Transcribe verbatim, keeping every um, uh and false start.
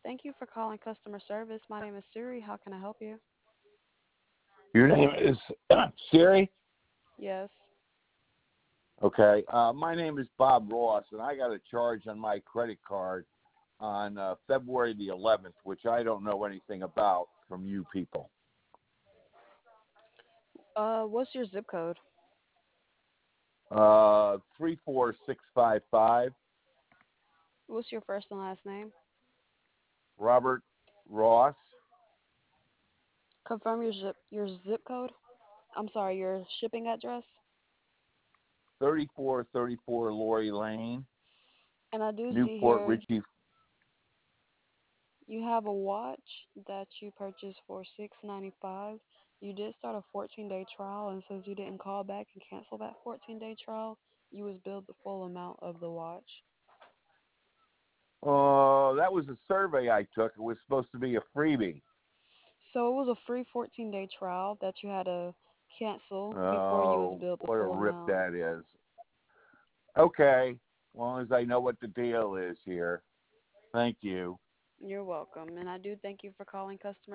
Thank you for calling customer service. My name is Siri. How can I help you? Your name is Siri? Yes. Okay. Uh, my name is Bob Ross, and I got a charge on my credit card on uh, February the eleventh, which I don't know anything about from you people. Uh, what's your zip code? Uh, three four six five five, What's your first and last name? Robert Ross, Confirm your zip your zip code. I'm sorry, your shipping address. thirty-four thirty-four Lori Lane, And I do see Newport here Richie. you have a watch that you purchased for six ninety five. You did start a fourteen day trial, and since you didn't call back and cancel that fourteen day trial, you was billed the full amount of the watch. Uh, that was a survey I took. It was supposed to be a freebie. So it was a free fourteen day trial that you had to cancel before you was Oh, billed the what a full rip amount. that is. Okay, as long as I know what the deal is here. Thank you. You're welcome. And I do thank you for calling customer